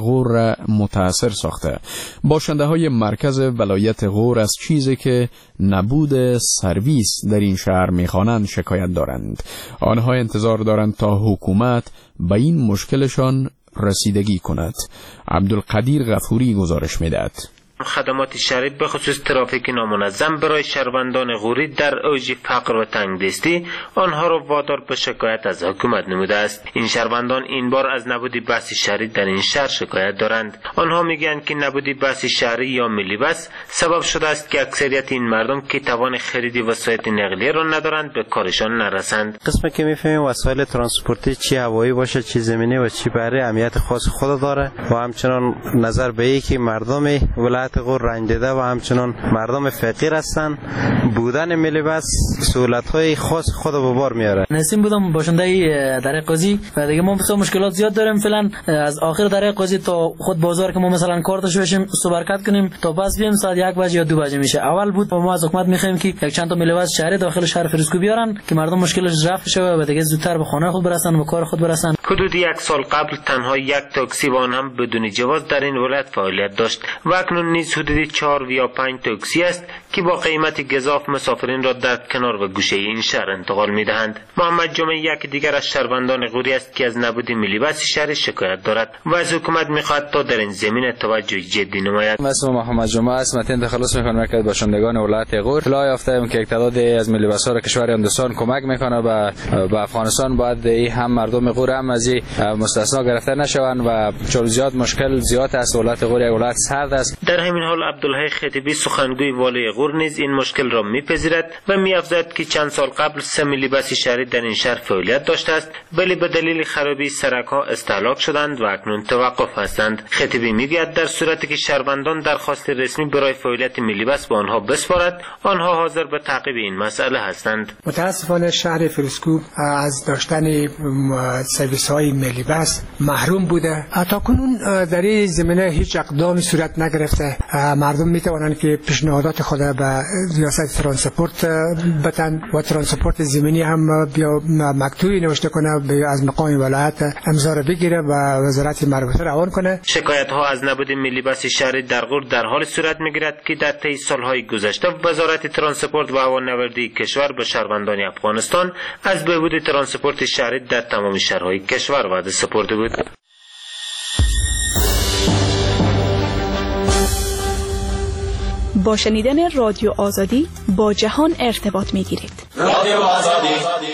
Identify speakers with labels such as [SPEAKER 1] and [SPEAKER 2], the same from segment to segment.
[SPEAKER 1] غور را متاثر ساخته. باشنده های مرکز ولایت غور از چیزی که نبود سرویس در این شهر میخوانند شکایت دارند. آنها انتظار دارند تا حکومت به این مشکلشان رسیدگی کند. عبدالقدیر غفوری گزارش میدهد.
[SPEAKER 2] خدمات شهری به خصوص ترافیک نامنظم برای شهروندان غوری در اوج فقر و تنگدستی آنها را وادار به شکایت از حکومت نموده است. این شهروندان این بار از نبودی بس شهری در این شهر شکایت دارند. آنها میگویند که نبودی بس شهری یا ملی بس سبب شده است که اکثریت این مردم که توان خرید وسایل نقلیه را ندارند به کارشان نرسند.
[SPEAKER 3] قسمی که میفهمیم وسایل ترانسپورتی چی هوایی باشه چی زمینی و چی بحری اهمیت خاص خود داره و همچنان نظر به این که مردم ولایت غور رنج دیده و همچنان مردم فقیر هستند. بودن ملی بس سهولت‌های خاص خود به بار میاره.
[SPEAKER 4] نسیم بودم باشنده دره قاضی و دیگه ما بسیار مشکلات زیاد داریم. فعلا از آخر دره قاضی تا خود بازار که ما مثلا کارتش بشیم صبح کنیم تا پس بیم ساعت 1 بجه یا 2 بجه میشه. اول بود ما از حکومت میخوایم که یک چند تا ملی بس شهری داخل شهر فرسکو بیارن که مردم مشکلش رفع شه و دیگه زودتر به خانه خود برسن و کار خود برسن.
[SPEAKER 2] حدود 1 سال قبل تنها یک تاکسی و آن هم بدون جواز در این ولایت فعالیت داشت و اکنون نیز حدود 4 یا 5 تاکسی است که با قیمت گزاف مسافرین را در کنار و گوشه این شهر انتقال می‌دهند. محمد جمعه یک دیگر از شهروندان غوری است که از نبود ملی بس شهر شکایت دارد و از حکومت می‌خواهد تا در این زمینه توجه جدی نماید.
[SPEAKER 5] اسم محمد جمعه است. متن تخلص می‌کنم که باشندگان ولایت غور اطلاع یافته‌ام که تعدادی از ملی بس‌ها را کشور هندوستان کمک می‌کنه و به افغانستان باید این هم مردم غور هم از مستثنا گرفته نشوند و چون زیاد مشکل زیاد است. ولایت غور یک ولایت سرد است.
[SPEAKER 2] در همین حال عبدالحی خطیبی سخنگوی والی غور نیز این مشکل را میپذیرد و می‌افزاید که چند سال قبل 3 ملی بس شهری در این شهر فعالیت داشته است ولی به دلیل خرابی سرک‌ها استهلاک شدند و اکنون توقف هستند. خطیبی میگوید در صورتی که شهروندان درخواست رسمی برای فعالیت ملی بس به آنها بسپارد آنها حاضر به تعقیب این مسئله هستند.
[SPEAKER 6] متاسفانه شهر فرسکو از داشتن سرویس‌های ملی بس محروم بوده. تاکنون در این زمینه هیچ اقدامی صورت نگرفته. مردم میتوانند که پیشنهادات خود به ریاست ترانسپورت بدن و ترانسپورت زمینی هم بیا مکتوبی نوشته کنه از مقام ولایت امضا را بگیره و وزارت مربوطه روان کنه.
[SPEAKER 2] شکایت ها از نبود ملی بس شهری در غور در حال صورت میگیرد که در طی سالهای گذشته وزارت ترانسپورت و هوانوردی کشور به شهروندان افغانستان از بهبود ترانسپورت شهری در تمام شهرهای کشور وعده سپرده بود.
[SPEAKER 7] با شنیدن رادیو آزادی با جهان ارتباط میگیرید.
[SPEAKER 8] رادیو آزادی.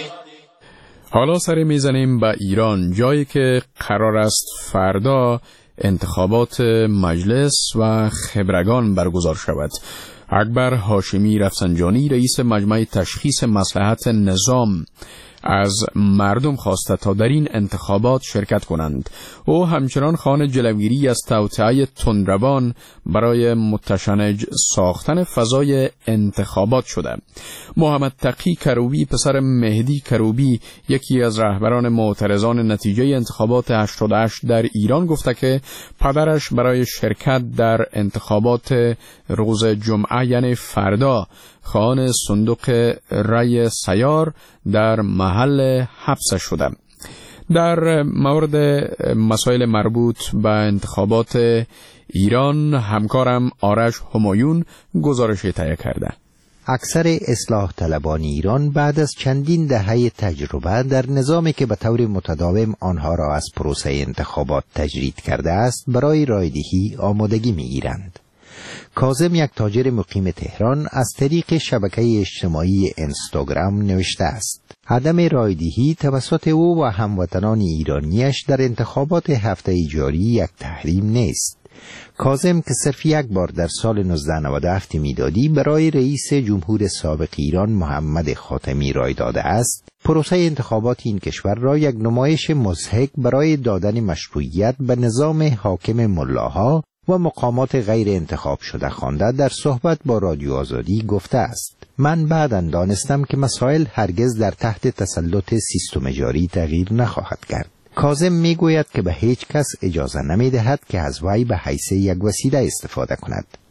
[SPEAKER 1] حالا سری میزنیم به ایران، جایی که قرار است فردا انتخابات مجلس و خبرگان برگزار شود. اکبر هاشمی رفسنجانی رئیس مجمع تشخیص مصلحت نظام از مردم خواسته تا در این انتخابات شرکت کنند. او همچنان خواهان جلوگیری از توطئه تندروان برای متشنج ساختن فضای انتخابات شده. محمد تقی کروبی پسر مهدی کروبی یکی از رهبران معترضان نتیجه انتخابات 88 در ایران گفته که پدرش برای شرکت در انتخابات روز جمعه یعنی فردا خواهان صندوق رای سیار در محل حبس شده. در مورد مسائل مربوط به انتخابات ایران همکارم آرش همایون گزارش تهیه کرده.
[SPEAKER 9] اکثر اصلاح طلبان ایران بعد از چندین دهه تجربه در نظامی که به طور متداوم آنها را از پروسه انتخابات تجرید کرده است برای رایدهی آمادگی می‌گیرند. کاظم، یک تاجر مقیم تهران، از طریق شبکه اجتماعی اینستاگرام نوشته است: عدم رایدهی توسط او و هموطنان ایرانیش در انتخابات هفته جاری یک تحریم نیست. کاظم که صرف یک بار در سال 1997 میلادی برای رئیس جمهور سابق ایران محمد خاتمی رای داده است، پروسه انتخابات این کشور را یک نمایش مضحک برای دادن مشروعیت به نظام حاکم ملاها و مقامات غیر انتخاب شده خوانده در صحبت با رادیو آزادی گفته است: من بعداً دانستم که مسائل هرگز در تحت تسلط سیستم جاری تغییر نخواهد کرد. کاظم میگوید که به هیچ کس اجازه نمیدهد که از وی به حیث یک وسیله استفاده کند.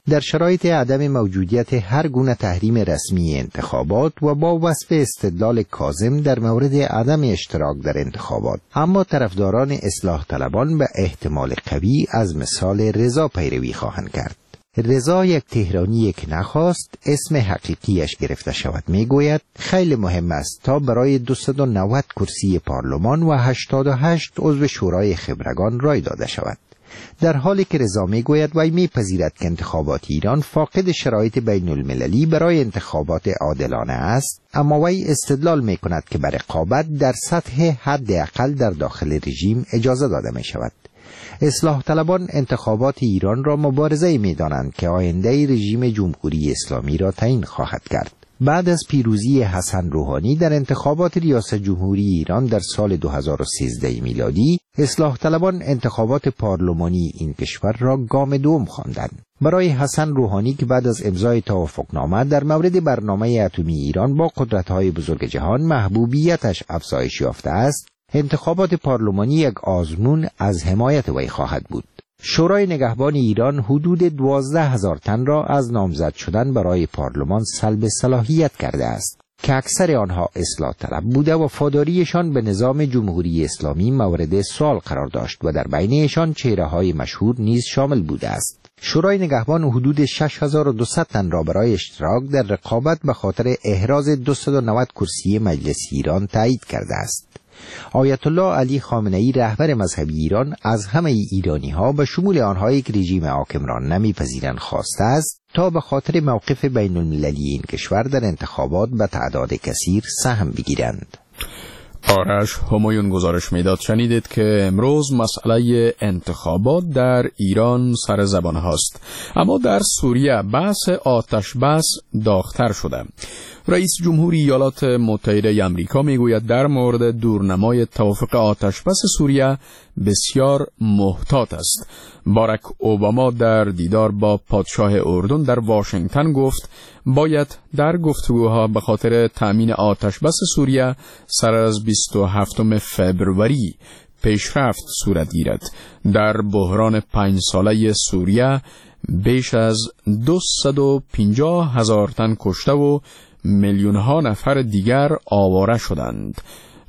[SPEAKER 9] در شرایط عدم موجودیت هر گونه تحریم رسمی انتخابات و با وصف استدلال کاذب در مورد عدم اشتراک در انتخابات. اما طرفداران اصلاح طلبان به احتمال قوی از مثال رضا پیروی خواهند کرد. رضا، یک تهرانی که نخواست اسم حقیقیش گرفته شود، میگوید خیلی مهم است تا برای 290 کرسی پارلمان و 88 عضو شورای خبرگان رای داده شود. در حالی که رضا میگوید وی میپذیرد که انتخابات ایران فاقد شرایط بین المللی برای انتخابات عادلانه است، اما وی استدلال میکند که بر رقابت در سطح حداقل در داخل رژیم اجازه داده می شود. اصلاح طلبان انتخابات ایران را مبارزه می‌دانند که آینده رژیم جمهوری اسلامی را تعیین خواهد کرد. بعد از پیروزی حسن روحانی در انتخابات ریاست جمهوری ایران در سال 2013 میلادی، اصلاح طلبان انتخابات پارلمانی این کشور را گام دوم خواندند. برای حسن روحانی که بعد از امضای توافقنامه در مورد برنامه اتمی ایران با قدرت‌های بزرگ جهان محبوبیتش افزایش یافته است، انتخابات پارلمانی یک آزمون از حمایت وی خواهد بود. شورای نگهبان ایران حدود 12,000 تن را از نامزد شدن برای پارلمان سلب صلاحیت کرده است که اکثر آنها اصلاح طلب بوده و وفاداریشان به نظام جمهوری اسلامی مورد سوال قرار داشت و در بینشان چهره‌های مشهور نیز شامل بوده است. شورای نگهبان حدود 6,200 تن را برای اشتراک در رقابت به خاطر احراز 290 کرسی مجلس ایران تایید کرده است. آیت الله علی خامنه‌ای رهبر مذهبی ایران از همه ایرانی‌ها به شمول آنهایی که رژیم حاکم را نمی‌پذیرند خواسته است تا به خاطر موقف بین المللی این کشور در انتخابات به تعداد کثیر سهم بگیرند.
[SPEAKER 1] آرش همایون گزارش میداد. شنیدید که امروز مسئله انتخابات در ایران سر زبان هاست، اما در سوریه بحث آتش بس داغ‌تر شده. رئیس جمهوری ایالات متحده آمریکا میگوید در مورد دورنمای توافق آتش بس سوریه بسیار محتاط است. باراک اوباما در دیدار با پادشاه اردن در واشنگتن گفت باید در گفتگوها به خاطر تأمین آتش بس سوریه سر از 27 فبروری پیشرفت صورت گیرد. در بحران 5 ساله سوریه بیش از 250,000 تن کشته و میلیون‌ها نفر دیگر آواره شدند.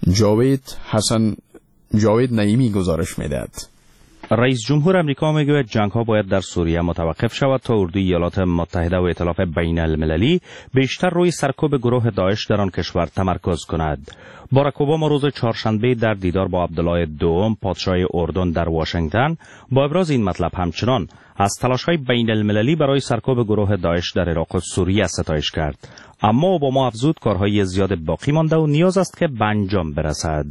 [SPEAKER 1] جاوید نعیمی گزارش میدهد.
[SPEAKER 8] رئیس جمهور امریکا میگوید جنگ‌ها باید در سوریه متوقف شود تا اردوی ایالات متحده و ائتلاف بین المللی بیشتر روی سرکوب گروه داعش در آن کشور تمرکز کند. باراک اوباما روز چهارشنبه در دیدار با عبدالله دوم پادشاه اردن در واشنگتن با ابراز این مطلب همچنان از تلاش‌های بین المللی برای سرکوب گروه داعش در عراق و سوریه ستایش کرد. اما اوباما افزود کارهای زیاد باقی مانده و نیاز است که به انجام برسد.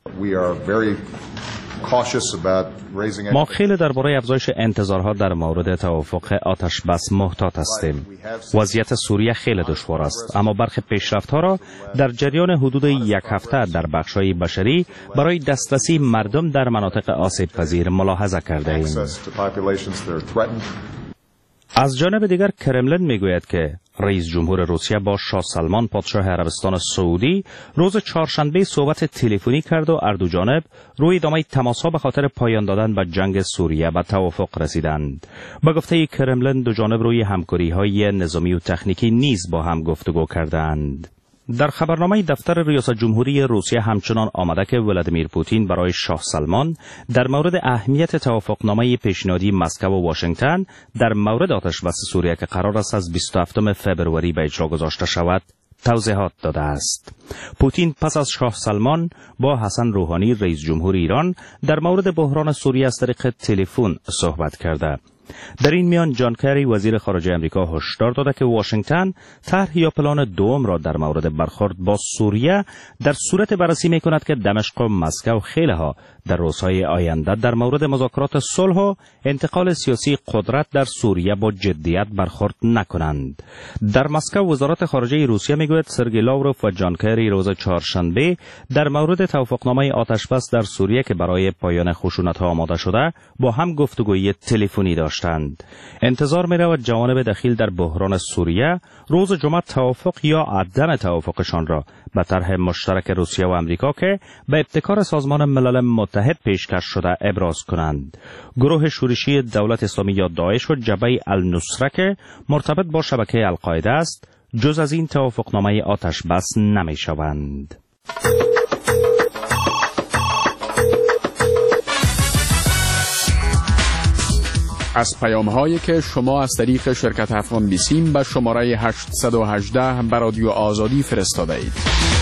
[SPEAKER 8] ما خیلی درباره افزایش انتظارها در مورد توافق آتش بس محتاط هستیم. وضعیت سوریه خیلی دشوار است، اما برخی پیشرفت‌ها را در جریان حدود یک هفته در بخش‌های بشری برای دسترسی مردم در مناطق آسیب پذیر ملاحظه کرده ایم. از جانب دیگر کرملین میگوید که رئیس جمهور روسیه با شاه سلمان پادشاه عربستان سعودی روز چهارشنبه صحبت تلفنی کرد و هر دو جانب روی ادامه تماس‌ها به خاطر پایان دادن به جنگ سوریه به توافق رسیدند. به گفته کرملین دو جانب روی همکاری‌های نظامی و تکنیکی نیز با هم گفتگو کردند. در خبرنامه دفتر ریاست جمهوری روسیه همچنان آمده که ولادیمیر پوتین برای شاه سلمان در مورد اهمیت توافقنامه پیشنهادی مسکو و واشنگتن در مورد آتش بس سوریه که قرار است از 27 فبروری به اجرا گذاشته شود توضیحات داده است. پوتین پس از شاه سلمان با حسن روحانی رئیس جمهور ایران در مورد بحران سوریه از طریق تلفن صحبت کرده. در این میان جان کری وزیر خارجه امریکا هشدار داده که واشنگتن طرح یا پلان دوم را در مورد برخورد با سوریه در صورت بررسی می‌کند که دمشق و مسکو خیلی‌ها در روزهای آینده در مورد مذاکرات صلح و انتقال سیاسی قدرت در سوریه با جدیت برخورد نکنند. در مسکو وزارت خارجه روسیه میگوید سرگئی لاوروف و جان کری روز چهارشنبه در مورد توافقنامه آتش بس در سوریه که برای پایان خشونت‌ها آماده شده با هم گفتگوی تلفنی داشتند. داشتند. انتظار می رود جوانب دخیل در بحران سوریه روز جمعه توافق یا عدم توافقشان را به طرح مشترک روسیه و امریکا که به ابتکار سازمان ملل متحد پیشکش شده ابراز کنند. گروه شورشی دولت اسلامی یا داعش و جبهه النصره که مرتبط با شبکه القاعده است جز از این توافقنامه آتش بس نمی شوند.
[SPEAKER 1] از پیام‌هایی که شما از طریق شرکت افغان بیسیم به شماره 818 به رادیو آزادی فرستاده اید.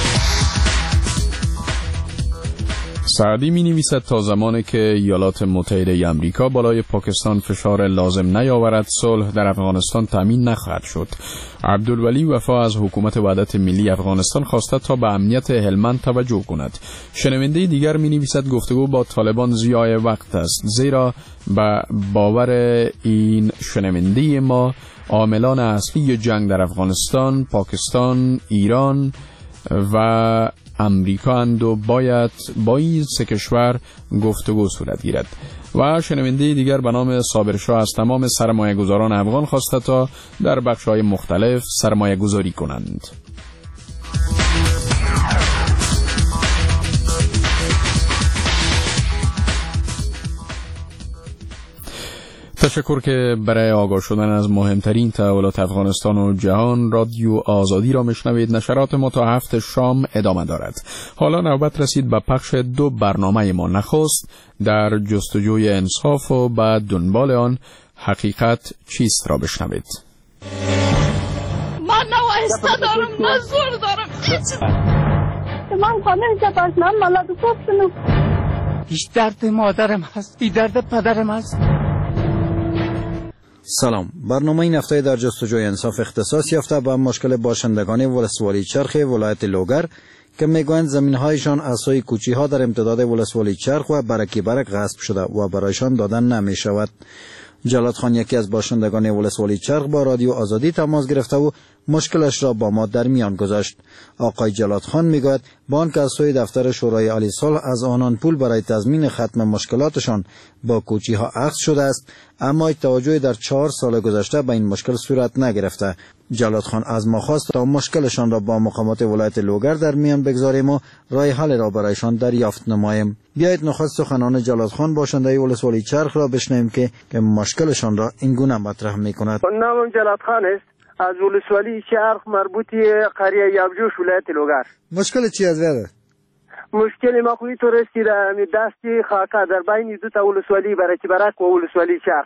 [SPEAKER 1] سعدی می نویسد تا زمانی که ایالات متحده آمریکا بالای پاکستان فشار لازم نیاورد صلح در افغانستان تامین نخواهد شد. عبدالولی وفا از حکومت وحدت ملی افغانستان خواسته تا به امنیت هلمند توجه کند. شنونده دیگر می نویسد گفتگو با طالبان ضیاع وقت است، زیرا به باور این شنونده ما عاملان اصلی جنگ در افغانستان پاکستان، ایران و امریکا اند و باید با این سه کشور گفتگو صورت گیرد. و شنونده دیگر به نام صابرشاه از تمام سرمایه گذاران افغان خواسته تا در بخش‌های مختلف سرمایه گذاری کنند. تشکر که برای آگاه شدن از مهمترین تحولات افغانستان و جهان رادیو آزادی را میشنوید. نشرات ما تا 7 شام ادامه دارد. حالا نوبت رسید به پخش 2 برنامه ما. نخست در جستجوی انصاف و بعد دنبال آن حقیقت چیست را بشنوید.
[SPEAKER 10] من نه وایسته دارم نه زور دارم. من خانه جباز من ملاد پوپسنو.
[SPEAKER 11] هیچ درد مادرم هست، این درد پدرم هست.
[SPEAKER 12] سلام. برنامه این هفته در جستجوی انصاف اختصاص یافته به مشکل باشندگان ولسوالی چرخ ولایت لوگر که میگویند زمین‌هایشان از سوی کوچی‌ها در امتداد ولسوالی چرخ و برکی برک غصب شده و برایشان دادن نمی‌شود. جلاد خان یکی از باشندگان ولسوالی چرخ با رادیو آزادی تماس گرفته و مشکلش را با ما در میان گذاشت. آقای جلاد خان میگوید با آنکه از سوی دفتر شورای عالی صلح از آنان پول برای تضمین ختم مشکلاتشان با کوچی‌ها اخذ شده است، اما توجهی در 4 سال گذشته به این مشکل صورت نگرفته. جلاد خان از ما خواست تا مشکلشان را با مقامات ولایت لوگر در میان بگذاریم و راه حل را برایشان دریافت نماییم. بیایید نخست سخنان جلاد خان باشنده ولسوالی چرخ را بشنویم که مشکلشان را این گونه مطرح می‌کند.
[SPEAKER 13] نامم جلاد خان است، از ولسوالی چرخ مربوطی قریه یابجوش ولایت لوگر.
[SPEAKER 12] مشکل چی از وره؟
[SPEAKER 13] مشکل ما خوی تو رسید دستی خاکا در بین 2 ولسوالی برکی برک و ولسوالی چرخ.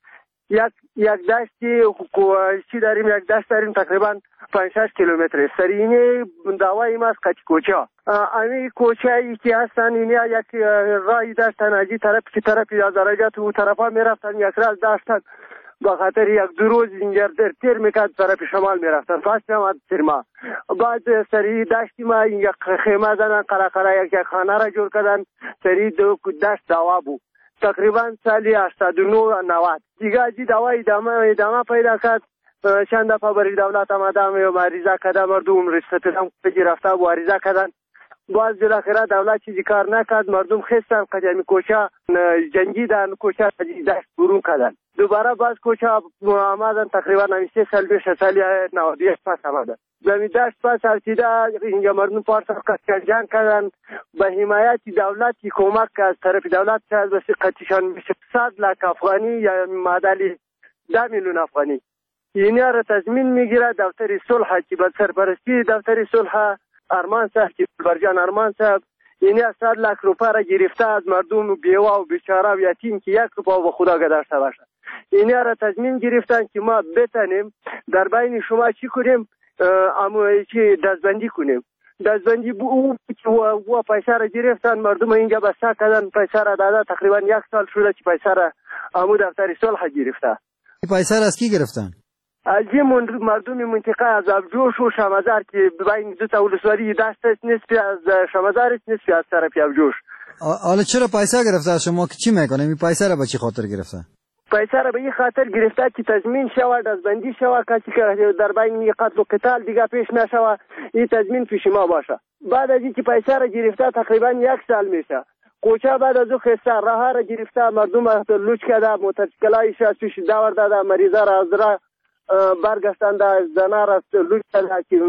[SPEAKER 13] یک دشتی چی داریم، یک دشت داریم تقریبا 5-6 کیلومتر سرینه دعوای ما از قطی کوچه. امی کوچه ای که هستن اینیا یک رای داشتن از این طرف که طرفی از درجات و طرفا میرفتن، یک راز داشتن با خاطر 1-2 روز اینجا در تیر میکرد طرف شمال میرفتن فاست هم ترما. بعد سری دشتی ما یک خیمه زدن قرقره یک خانه را جور کردن. سری دشت دعوا بود تقریبا سالی 89-90 دیگه جی دعوا ادامه پیدا کرد. چند دفعه برای دولت آمدم و مریضا کردن، مردم رشته‌ام گرفته و عریضه کردن. باز بالاخره دولت چیزی کار نکرد، مردم خستن قدیمی کوچه جنگیدن، کوچه دشت برون کردن. دوباره باز کوچه آمدن تقریبا 3 سال پیش سالی 91 پس آمدن. زمین دشت پس ارسیده اینجا مردم پارسا جنگ کردن به حمایت دولتی کمک از طرف دولت که از بسی قطیشان میشه 100 لک افغانی یا معادل 10 میلیون افغانی. اینی را تضمین میگیره دفتر صلح که به سرپرستی دفتر صلح ارمان صاحب که برجان ارمان صاحب اینی 100 لک روپیه را گرفته از مردم بیوه و بیچاره و یتیم که 1 روپیه به خدا گذاشته باشه. اینی را تضمین گرفتن که ما بتونیم در بین شما چی کنیم، اما چی دستبندی کنیم. دستبندی و پیسه را گرفتن، مردم اینجا بسته کردن، پیسه را داده تقریبا 1 سال شده که پیسه را امو دفتر صلح گرفته.
[SPEAKER 12] پیسه را از کی گرفتن؟
[SPEAKER 13] از این مردم منطقه از ابجوش و شمازار که بین 2 ولسوالی دست است، نصفی از شمازار است نصفی از طرف ابجوش.
[SPEAKER 12] حالا چرا پیسه گرفته از شما؟ چی میکنه این پیسه را به چی خاطر گرفته؟
[SPEAKER 13] پیسه را به این خاطر گرفته که تضمین شود، دستبندی شود، کسی که در بین قتل و قتال دیگه پیش نشود، این تضمین پیش ما باشه. بعد از اینکه پیسه را گرفته تقریبا 1 سال میشه کوچه بعد از او خسته راه را گرفته، مردم لوچ کرده، موتورسیکلایش توش دور داده، مریضا را از راه برگشتنده، زنه را لوچ کرده که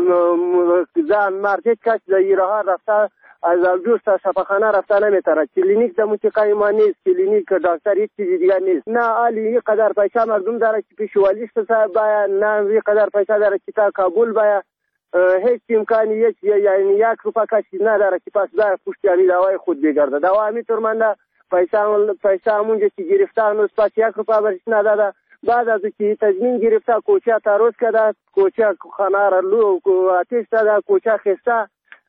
[SPEAKER 13] زن مرجع کش در این راه رفته، از دوست شفاخانه رفته نمیتره. کلینیک در منطقه ما نیست، کلینیک دکتر هیچ چیزی دیگه نیست. نه علی قدر پیسه مردم داره که پیشوالیست باید، نه قدر پیسه داره که تا کابل باید، هیچ امکانی یعنی 1 روپا کسی نداره که پس باید پشت یعنی دوای خود بگرده. دوا همیطور منده پیسه همونجا که گرفته هنوز پس 1 روپا برش نداده. بعد از که تضمین گرفته کوچه تاروز کرده، کوچه خانه را آتیش داده، کوچه خسته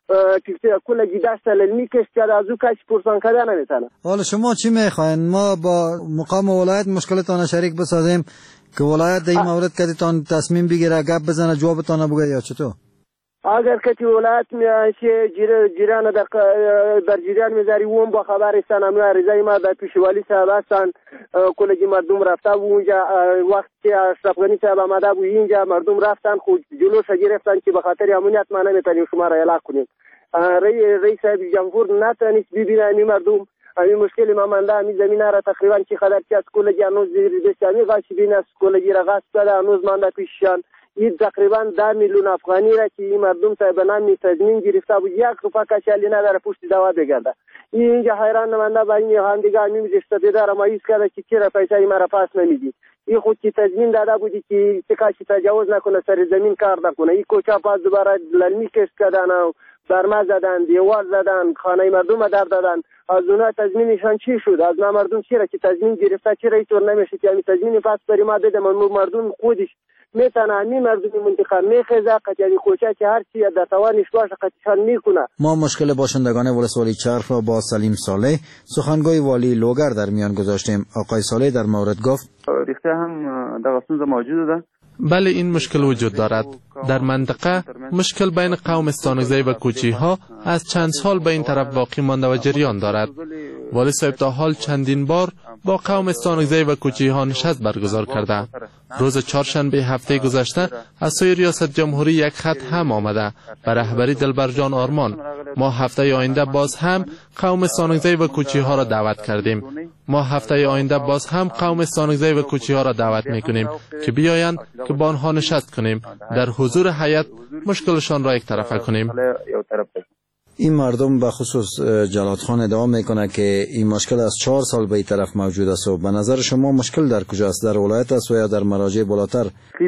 [SPEAKER 13] کلگی دست للمی کش کرده، از او کسی پرسان کرده نمیتونه.
[SPEAKER 12] حالا شما چی میخواین؟ ما با مقام ولایت مشکلتان شریک بسازیم که ولایت در این مورد کدیتان تصمیم بگیره، گپ بزنه، جوابتان بگه یا چطور؟
[SPEAKER 13] اگر کتی ولایت میشه جیران در جریان میذاری اون با خبر استان امنو عریضه ما در پیشوالی صاحب هستن، کلگی مردم رفته و اونجا وقتی اشرف غنی صاحب آمده و اینجا مردم رفتن خود جلوش گرفتن که به خاطر امنیت ما نمیتونیم شما را اعلام کنیم. رئیس جمهور نتونست ببینه این مردم این مشکل ما منده، همین زمینه را تقریبا چی خدر که از کلگی هنوز دستیامی غاشبین از کلگی را غصب کرده، هنوز منده پیششان. این تقریبا 10 میلیون افغانی را که این مردم تا به نام تضمین گرفته و 1 روپا کشالی نداره پشت دوا بگرده. اینجا حیران نمانده با این هم دیگه همین جستده داره مایوس کرده که چرا پیسه این مرا پاس نمیدی. این خود که تضمین داده بودی که کسی تجاوز نکنه، سر زمین کار نکنه. این کوچه پاس دوباره للمی کشت کردن و برمه زدن، دیوار زدن، خانه مردم در دادن. از اونها تضمینشان چی شد؟ از ما مردم چرا که تضمین گرفته چرا اینطور نمیشه که همین تضمین پاس بری ما بده؟ مردم خودش میتونه همین مردم منطقه میخزه یعنی کوچه که هر چی در توانش باشه قطعشان میکنه.
[SPEAKER 12] ما مشکل باشندگان ولسوالی چرخ را با سلیم صالح سخنگوی والی لوگر در میان گذاشتیم. آقای صالح در مورد گفت
[SPEAKER 14] ریخته هم در سنز موجود ده.
[SPEAKER 15] بله این مشکل وجود دارد. در منطقه مشکل بین قوم استانگزی و کوچی ها از چند سال به این طرف باقی مانده و جریان دارد. والی صاحب تا حال چندین بار با قوم استانگزی و کوچی ها نشست برگزار کرده. روز چهارشنبه هفته گذشته از سوی ریاست جمهوری یک خط هم آمده به رهبری دلبرجان آرمان. ما هفته آینده باز هم قوم استانگزی و کوچی ها را دعوت کردیم. ما هفته آینده باز هم قوم استانگزی و کوچی ها را دعوت میکنیم که بیایند که با آنها نشست کنیم، در حضور هیئت مشکلشان را یک طرفه کنیم.
[SPEAKER 12] این مردم به خصوص جلاد خان ادعا میکنه که این مشکل از 4 سال به این طرف موجود است و به نظر شما مشکل در کجاست؟ در ولایت است و یا در مراجع بالاتر؟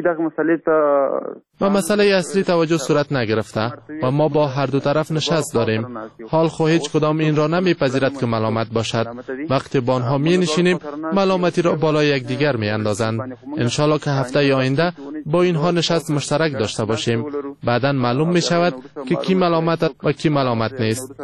[SPEAKER 15] و مسئله اصلی توجه صورت نگرفته و ما با هر دو طرف نشست داریم. حال خو هیچ کدام این را نمیپذیرد که ملامت باشد. وقتی با آنها می نشینیم ملامتی را بالای یکدیگر می اندازند. انشالله که هفته آینده با اینها نشست مشترک داشته باشیم. بعداً معلوم می شود که کی ملامت و کی ملامت نیست.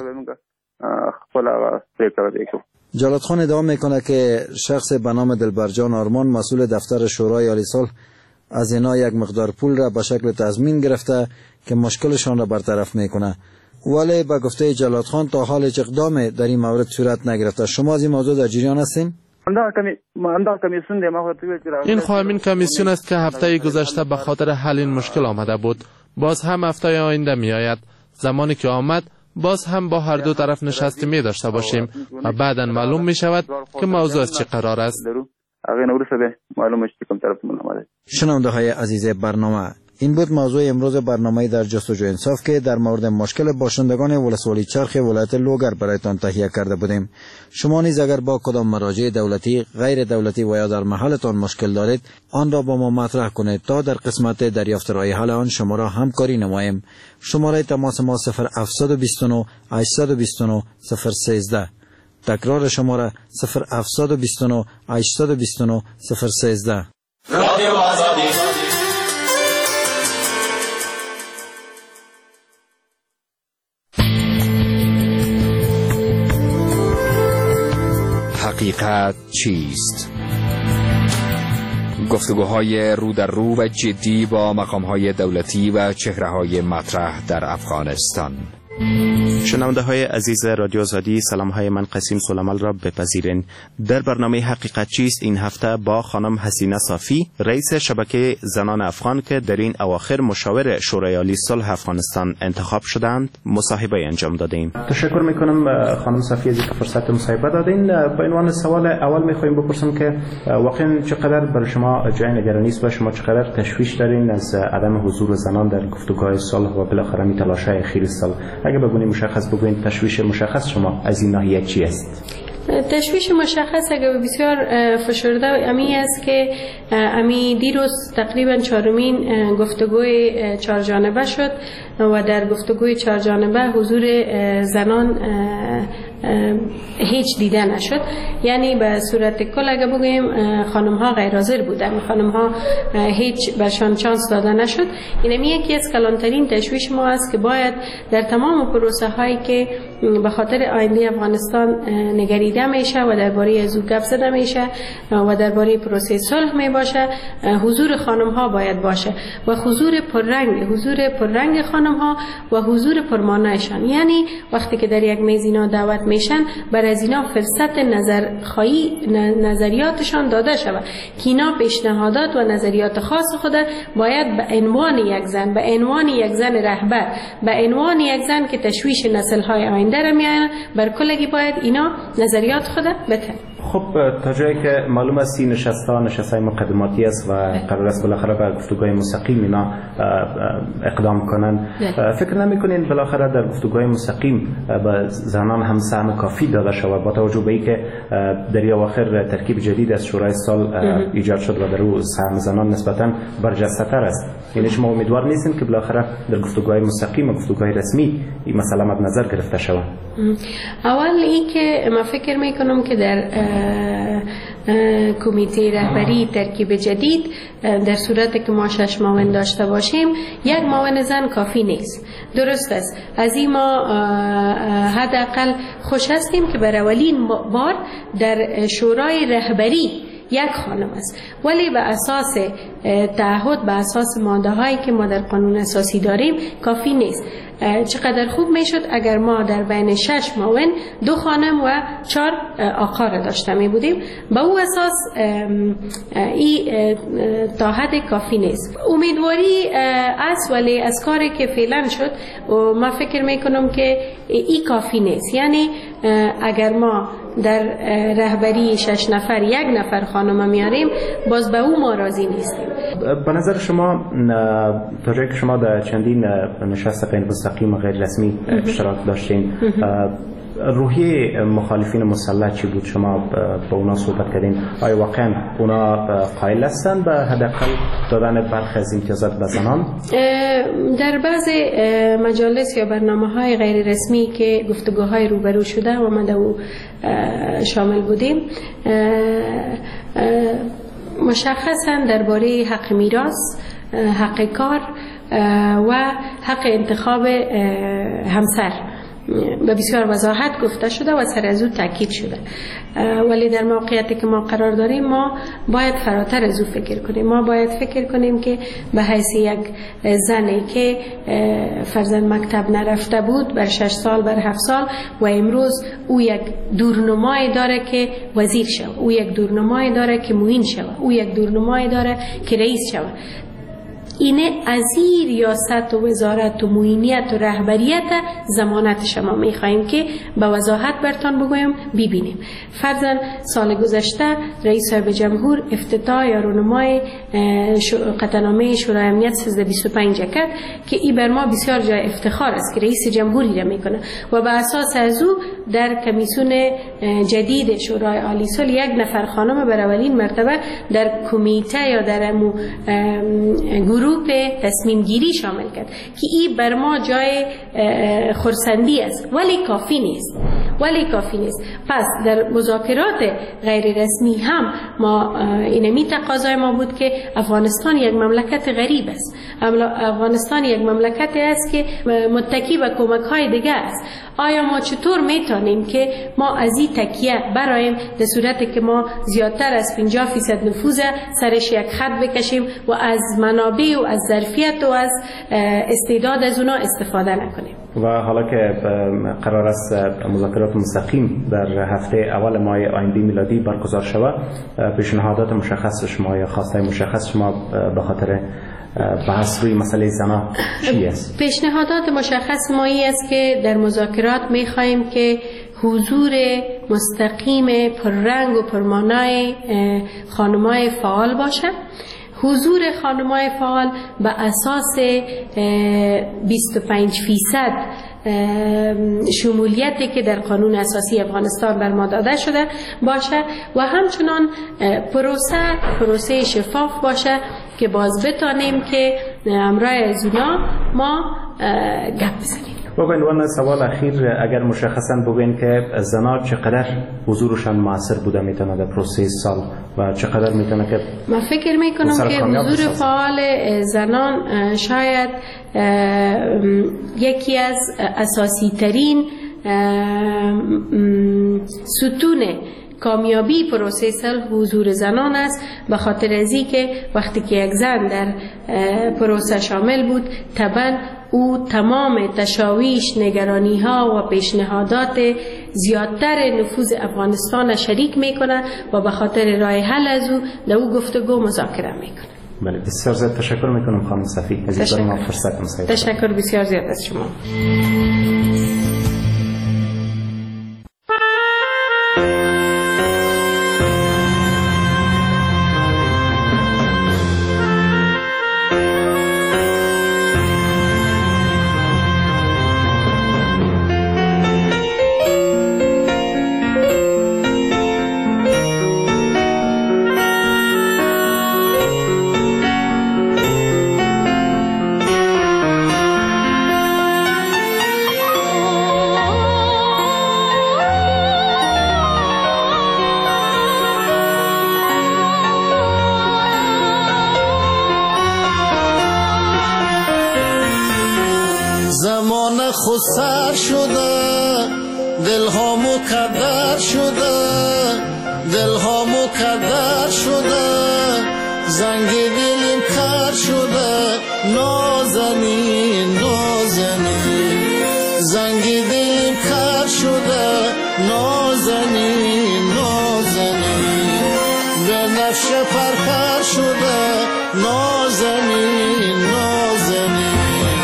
[SPEAKER 12] جلاد خان ادعا میکنه که شخص به نام دلبرجان آرمان مسئول دفتر شورای عالی صلح از اینا یک مقدار پول را به شکل تضمین گرفته که مشکلشان را برطرف میکنه، ولی به گفته جلاد خان تا حال هیچ اقدام در این مورد صورت نگرفته. شما از این موضوع در جریان هستین؟
[SPEAKER 15] این همین کمیسیون است که هفته گذشته به خاطر حل این مشکل آمده بود. باز هم هفته آینده می آید. زمانی که آمد باز هم با هر دو طرف نشستی می داشته باشیم و بعدا معلوم می شود که موضوع از چه قرار است.
[SPEAKER 12] شنونده های عزیز برنامه، این بود موضوع امروز برنامه در جستجو انصاف که در مورد مشکل باشندگان ولسوالی چرخ ولایت لوگر برایتان تهیه کرده بودیم. شما نیز اگر با کدام مراجع دولتی، غیر دولتی و یا در محلتان مشکل دارید آن را با ما مطرح کنید تا در قسمت دریافت راه حل آن شما را همکاری نماییم. شماره تماس ما 0729 829 013. تکرار شماره 0729 829 013. رادیو آزادی.
[SPEAKER 16] حقیقت چیست؟ گفتگوهای رو در رو و جدی با مقامهای دولتی و چهره‌های مطرح در افغانستان.
[SPEAKER 17] شنونده های عزیز رادیو آزادی، سلام های من قسیم سلامال را بپذیرین. در برنامه حقیقت چیست این هفته با خانم حسینه صافی، رئیس شبکه زنان افغان که در این اواخر مشاور شورای عالی صلح افغانستان انتخاب شدند مصاحبه انجام دادیم. تشکر میکنم خانم صافی از اینکه فرصت مصاحبه دادین. با عنوان سوال اول میخوایم بپرسم که واقعا چقدر برای شما جای نگرانی است و شما چقدر تشویش دارین از عدم حضور زنان در گفتگوهای صلح و بالاخره می تلاش‌های اخیر صلح؟ اگه بگونید مشخص بگوین تشویش مشخص شما از این ناحیه چی است؟
[SPEAKER 18] تشویش مشخص اگر بسیار فشرده امی است که امی دیروز تقریبا چهارمین گفتگوی چهار جانبه شد و در گفتگوی چهار جانبه حضور زنان هیچ دیده نشد. یعنی به صورت کل اگر بگویم خانم ها غیر حاضر بودن، خانم ها هیچ برشان چانس داده نشد. این یکی از کلانترین تشویش ما است که باید در تمام پروسه هایی که به خاطر آینده افغانستان نگریده میشه و درباره از او گپ زده میشه و درباره پروسه صلح می باشه حضور خانم ها باید باشه و حضور پررنگ خانم ها و حضور پرمانعشان. یعنی وقتی که در یک میز اینا دعوت میشن بر از اینا فرصت نظریاتشان داده شود که اینا پیشنهادات و نظریات خاص خود باید به عنوان یک زن، به عنوان یک زن رهبر، به عنوان یک زن که تشویش نسل های آینده را میآیند بر کلگی باید اینا نظریات خود بتن.
[SPEAKER 17] خب تا جایی که معلوم است این نشست‌های مقدماتی است و قرار است بالاخره به گفتگوهای مستقیم اینا اقدام کنند. فکر نمی‌کنین بالاخره در گفتگوهای مستقیم به زنان هم سهم کافی داده شود با توجه به اینکه در اواخر ترکیب جدید از شورای صلح ایجاد شد و در او سهم زنان نسبتاً برجسته‌تر است؟ یعنی شما امیدوار نیستین که بالاخره در گفتگوهای مستقیم و گفتگوهای رسمی این مسئله مد نظر گرفته شود؟
[SPEAKER 18] اول این که من فکر میکنم که در کمیته رهبری ترکیب جدید در صورت که ما 6 معاون داشته باشیم یک معاون زن کافی نیست. درست است، از این ما حداقل خوش هستیم که بر اولین بار در شورای رهبری یک خانم است، ولی به اساس تعهد، به اساس ماده هایی که ما در قانون اساسی داریم کافی نیست. چقدر خوب میشد اگر ما در بین 6 معاون 2 خانم و 4 آقا را داشته می بودیم. به او اساس این تا حد کافی نیست. امیدواری است، ولی از کاری که فعلا شد ما فکر میکنم که این کافی نیست. یعنی اگر ما در رهبری 6 نفر 1 نفر خانم میاریم باز به او ما راضی نیستیم.
[SPEAKER 17] به نظر شما تا جایی که شما در چندین نشست غیر مستقیم و غیر رسمی اشتراک داشتین، روحیه مخالفین مسلح چی بود؟ شما با اونا صحبت کردین، آیا واقعا اونا قائل هستند به حداقل دادن برخی از امتیازات به زنان؟
[SPEAKER 18] در بعض مجالس یا برنامه‌های غیر رسمی که گفتگوهای روبرو شده و ما در او شامل بودیم مشخصاً درباره حق میراث، حق کار و حق انتخاب همسر به بسیار وضاحت گفته شده و سر از او تاکید شده. ولی در موقعیتی که ما قرار داریم ما باید فراتر از او فکر کنیم. ما باید فکر کنیم که به حیث یک زنی که فرزند مکتب نرفته بود بر 6 سال بر 7 سال و امروز او یک دورنمای داره که وزیر شود، او یک دورنمای داره که معین شود، او یک دورنمای داره که رئیس شود. اینه از این ریاست و وزارت و معینیت و رهبریت ضمانت شما میخواییم که به وضاحت برتان بگویم ببینیم. فرضاً سال گذشته رئیس صاحب جمهور افتتاح یا رونمای قطعنامه شورای امنیت 1325 کرد که این بر ما بسیار جای افتخار است که رئیس جمهوری را میکنه و به اساس از او در کمیسیون جدید شورای عالی صلح 1 نفر خانم بر اولین مرتبه در کمیته یا در گروه تصمیم گیری شامل کرد که این بر ما جای خرسندی است، ولی کافی نیست. پس در مذاکرات غیر رسمی هم ما اینمی تقاضای ما بود که افغانستان یک مملکت غریب است، افغانستان یک مملکت است که متکی به کمک های دیگه است. آیا ما چطور میتونیم که ما از این تکیه برایم در صورتی که ما زیادتر از 50% نفوذ سرش یک خط بکشیم و از منابع و از ظرفیت و از استعداد از اونا استفاده نکنیم؟
[SPEAKER 17] و حالا که قرار است مذاکرات مستقیم در هفته اول ماه آینده میلادی برگزار شود، پیشنهادات مشخص شما یا خواسته مشخص شما به خاطر بحث روی مسئله زنا چی است؟
[SPEAKER 18] پیشنهادات مشخص ما این است که در مذاکرات می‌خواهیم که حضور مستقیم پررنگ و پرمانای خانم‌های فعال باشد. حضور خانم‌های فعال به اساس 25% شمولیتی که در قانون اساسی افغانستان بر ما داده شده باشه و همچنان پروسه شفاف باشه که باز بتانیم که امرای از اونا ما گپ بزنیم.
[SPEAKER 17] بگوین ون سوال اخیر، اگر مشخصا بگوین که زنا چقدر حضورشان موثر بوده میتونه در پروسه سال و چقدر میتونه که
[SPEAKER 18] من فکر میکنم که حضور فعال زنان شاید یکی از اساسی ترین ستون کامیابی پروسه صلح حضور زنان است، به خاطر ازی که وقتی که یک زن در پروسه شامل بود طبعا او تمام تشاویش، نگرانی ها و پیشنهادات زیادتر نفوذ افغانستان شریک میکنه و به خاطر راه حل از او در او گفتگو مذاکره میکنه.
[SPEAKER 17] بله، بسیار زیاد تشکر میکنم خانم صفی از این برنامه فرصت مساعد.
[SPEAKER 18] تشکر بسیار زیاد از شما.
[SPEAKER 19] خسر شده دلها مکدر شده، دلها مکدر شده، زنگ دلم کر شده، نازنین نازنین، زنگ دلم کر شده، نازنین نازنین، به نفش پرخر شده، نازنین نازنین.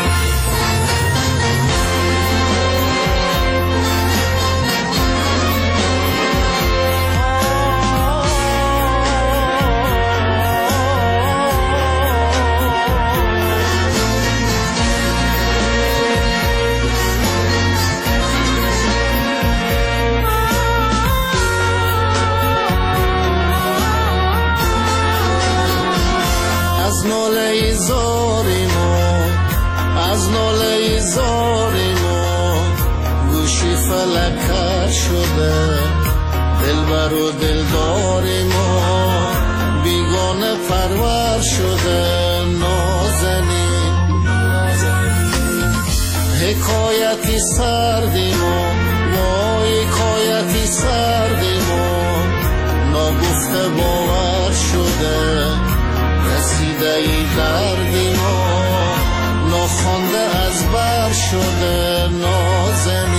[SPEAKER 19] از ناله زاری ما گوشی فلکر شده، دلبر و دلدار ما بیگانه پرور شده، نازنین حکایتی سردی ما، وای حکایتی سردی ما ناگفته باور شده، رسیده ای دردی ما ناخوانده از بر شده، نازنین.